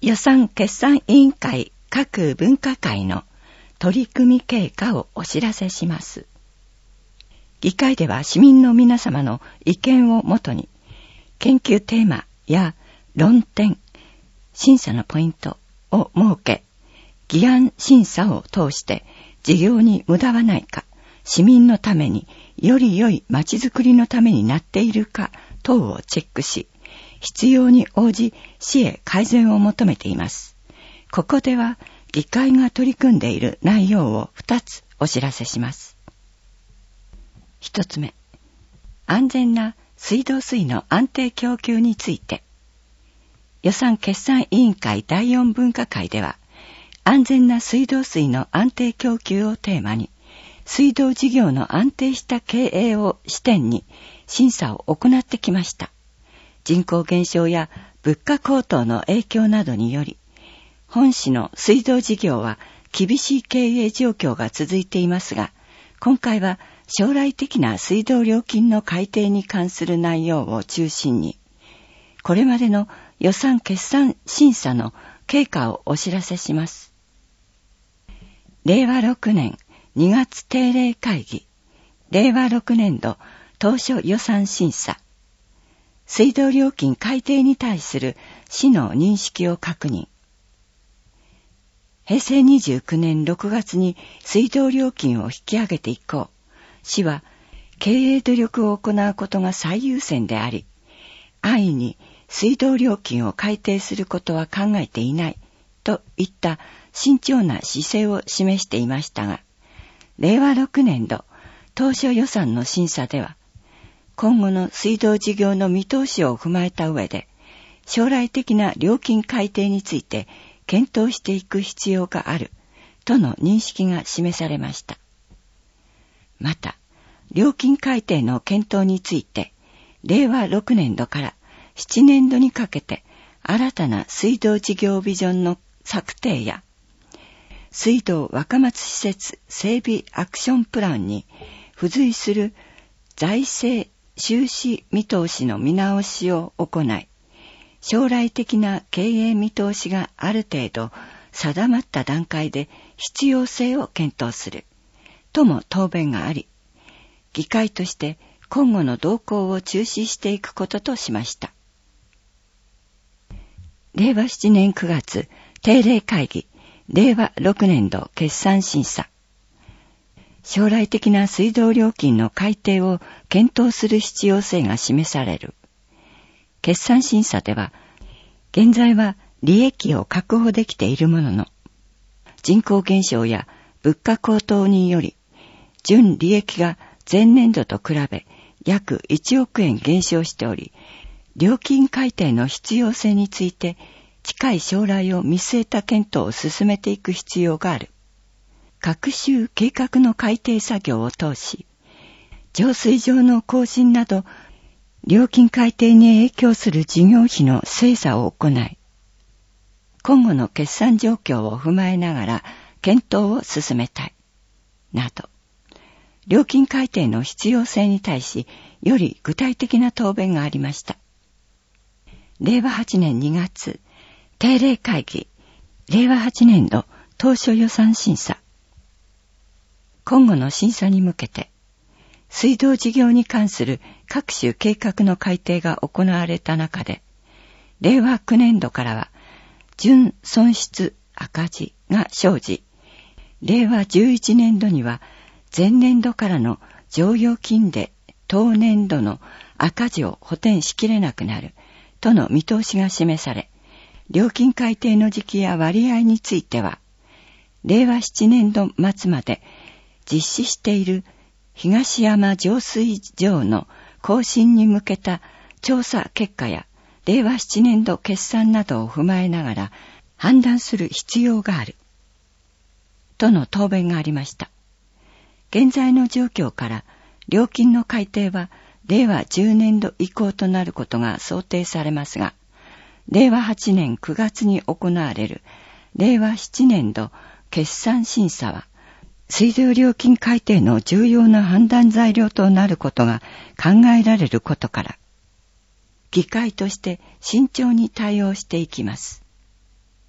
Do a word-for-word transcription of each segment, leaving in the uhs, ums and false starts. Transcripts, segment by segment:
予算決算委員会各分科会の取り組み経過をお知らせします。議会では市民の皆様の意見をもとに、研究テーマや論点、審査のポイントを設け、議案審査を通して事業に無駄はないか、市民のためにより良いまちづくりのためになっているか等をチェックし、必要に応じ市へ改善を求めています。ここでは議会が取り組んでいる内容をふたつお知らせします。ひとつめ、安全な水道水の安定供給について、予算決算委員会だいよん分科会では、安全な水道水の安定供給をテーマに、水道事業の安定した経営を視点に審査を行ってきました。人口減少や物価高騰の影響などにより、本市の水道事業は厳しい経営状況が続いていますが、今回は将来的な水道料金の改定に関する内容を中心に、これまでの予算決算審査の経過をお知らせします。れいわろくねんにがつ定例会議、れいわろくねんど当初予算審査、水道料金改定に対する市の認識を確認。へいせいにじゅうきゅうねんろくがつに水道料金を引き上げて以降、市は経営努力を行うことが最優先であり、安易に水道料金を改定することは考えていないといった慎重な姿勢を示していましたが、れいわろくねんど当初予算の審査では、今後の水道事業の見通しを踏まえた上で、将来的な料金改定について検討していく必要があるとの認識が示されました。また、料金改定の検討について、れいわろくねんどからしちねんどにかけて新たな水道事業ビジョンの策定や、水道若松施設整備アクションプランに付随する財政収支見通しの見直しを行い、将来的な経営見通しがある程度定まった段階で必要性を検討するとも答弁があり、議会として今後の動向を注視していくこととしました。れいわななねんくがつ定例会議、れいわろくねんど決算審査。将来的な水道料金の改定を検討する必要性が示される。決算審査では、現在は利益を確保できているものの、人口減少や物価高騰により、純利益が前年度と比べ約いちおくえん減少しており、料金改定の必要性について近い将来を見据えた検討を進めていく必要がある。各種計画の改定作業を通し、浄水場の更新など、料金改定に影響する事業費の精査を行い、今後の決算状況を踏まえながら検討を進めたい。など、料金改定の必要性に対し、より具体的な答弁がありました。れいわはちねんにがつ、定例会議、れいわはちねんど当初予算審査。今後の審査に向けて、水道事業に関する各種計画の改定が行われた中で、れいわきゅうねんどからは、純損失赤字が生じ、れいわじゅういちねんどには、前年度からの剰余金で当年度の赤字を補填しきれなくなるとの見通しが示され、料金改定の時期や割合については、れいわななねんど末まで実施している東山浄水場の更新に向けた調査結果やれいわななねんど決算などを踏まえながら判断する必要があるとの答弁がありました。現在の状況から料金の改定はれいわじゅうねんど以降となることが想定されますが、れいわはちねんくがつに行われるれいわななねんど決算審査は、水道料金改定の重要な判断材料となることが考えられることから、議会として慎重に対応していきます。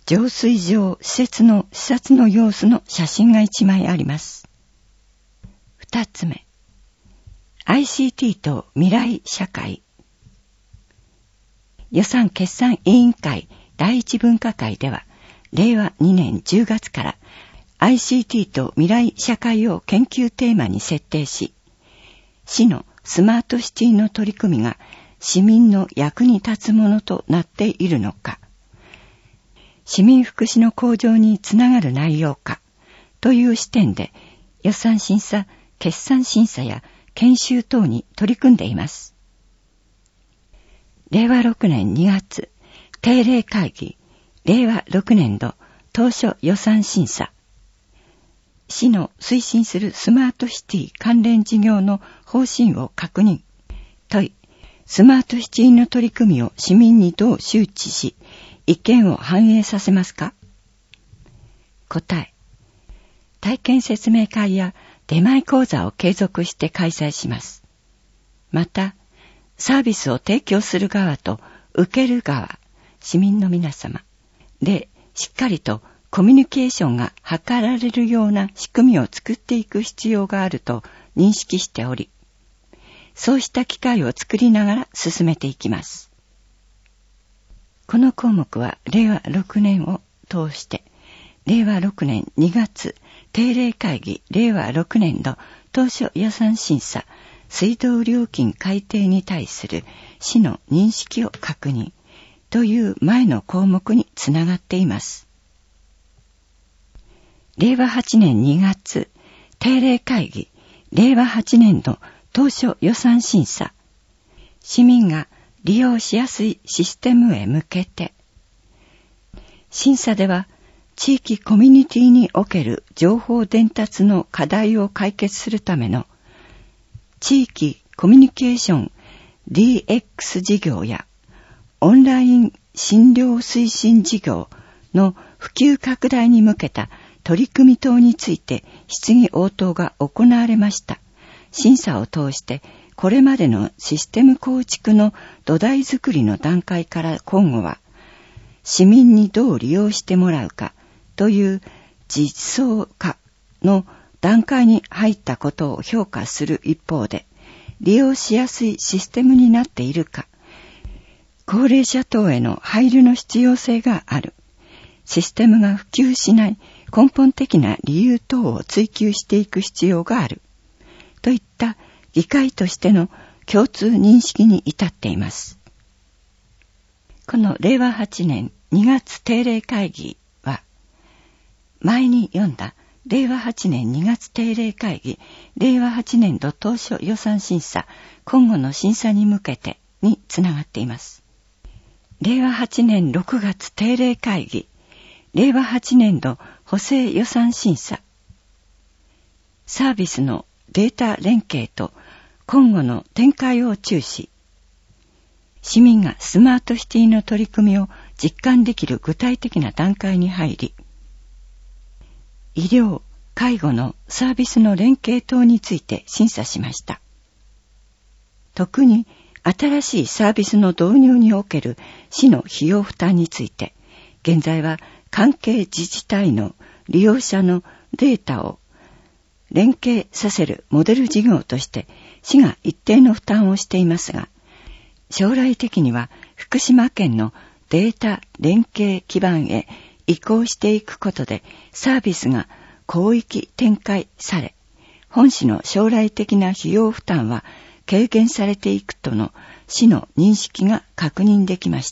浄水場施設の視察の様子の写真が一枚あります。二つ目、アイシーティー と未来社会。予算決算委員会第一分科会では、れいわにねんじゅうがつから アイシーティー と未来社会を研究テーマに設定し、市のスマートシティの取り組みが市民の役に立つものとなっているのか、市民福祉の向上につながる内容かという視点で予算審査、決算審査や研修等に取り組んでいます。れいわろくねんにがつ、定例会議、れいわろくねんど当初予算審査。市の推進するスマートシティ関連事業の方針を確認。問い、スマートシティの取り組みを市民にどう周知し、意見を反映させますか？答え、体験説明会や出前講座を継続して開催します。また、サービスを提供する側と受ける側、市民の皆様でしっかりとコミュニケーションが図られるような仕組みを作っていく必要があると認識しており、そうした機会を作りながら進めていきます。この項目はれいわろくねんを通して、れいわろくねんにがつ定例会議れいわろくねんど当初予算審査水道料金改定に対する市の認識を確認という前の項目につながっています。れいわはちねんにがつ定例会議れいわはちねんど当初予算審査、市民が利用しやすいシステムへ向けて、審査では地域コミュニティにおける情報伝達の課題を解決するための地域コミュニケーション ディーエックス 事業やオンライン診療推進事業の普及拡大に向けた取り組み等について質疑応答が行われました。審査を通してこれまでのシステム構築の土台づくりの段階から今後は市民にどう利用してもらうかという実装化の段階に入ったことを評価する一方で、利用しやすいシステムになっているか、高齢者等への配慮の必要性がある、システムが普及しない根本的な理由等を追求していく必要がある、といった議会としての共通認識に至っています。このれいわはちねんにがつ定例会議は、前に読んだれいわはちねんにがつ定例会議れいわはちねんど当初予算審査今後の審査に向けてにつながっています。れいわはちねんろくがつ定例会議れいわはちねんど補正予算審査、サービスのデータ連携と今後の展開を注視、市民がスマートシティの取り組みを実感できる具体的な段階に入り、医療・介護のサービスの連携等について審査しました。特に新しいサービスの導入における市の費用負担について、現在は関係自治体の利用者のデータを連携させるモデル事業として市が一定の負担をしていますが、将来的には福島県のデータ連携基盤へ移行していくことでサービスが広域展開され、本市の将来的な費用負担は軽減されていくとの市の認識が確認できました。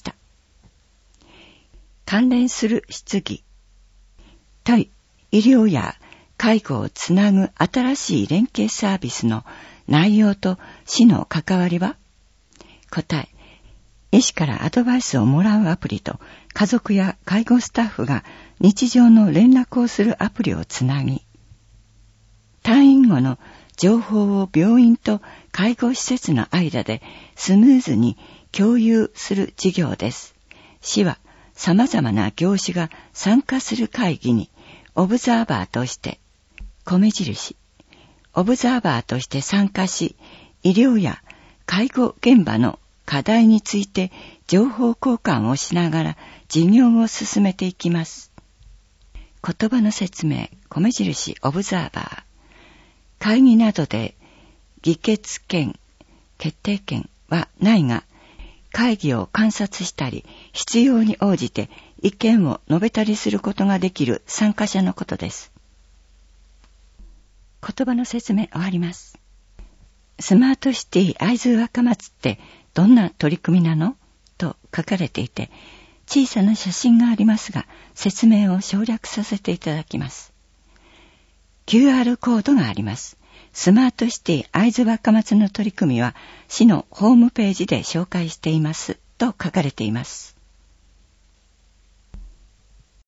関連する質疑。対医療や介護をつなぐ新しい連携サービスの内容と市の関わりは？答え、医師からアドバイスをもらうアプリと家族や介護スタッフが日常の連絡をするアプリをつなぎ、退院後の情報を病院と介護施設の間でスムーズに共有する事業です。市は様々な業種が参加する会議にオブザーバーとして米印、オブザーバーとして参加し、医療や介護現場の課題について情報交換をしながら事業を進めていきます。言葉の説明、米印オブザーバー。会議などで議決権、決定権はないが、会議を観察したり、必要に応じて意見を述べたりすることができる参加者のことです。言葉の説明終わります。スマートシティ会津若松ってどんな取り組みなのと書かれていて、小さな写真がありますが、説明を省略させていただきます。キューアール コードがあります。スマートシティ会津若松の取り組みは市のホームページで紹介していますと書かれています。